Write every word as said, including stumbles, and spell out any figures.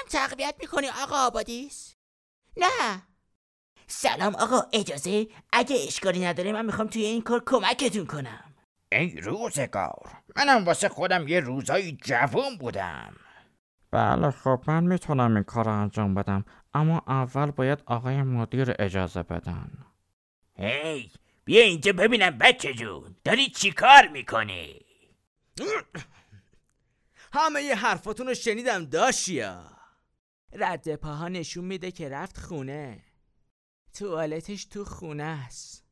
هم تقویت میکنی آقا آبادیس؟ نه. سلام آقا، اجازه؟ اگه اشکالی نداره من میخوام توی این کار کمکتون کنم. ای روزگار، منم واسه خودم یه روزایی جوون بودم. بله خب من میتونم این کار رو انجام بدم، اما اول باید آقای مدیر اجازه بدن. هی بیا اینجا ببینم بچه جون، داری چی کار میکنی؟ همه ی حرفاتون رو شنیدم داشیا. رد پاها نشون میده که رفت خونه. توالتش تو خونه است.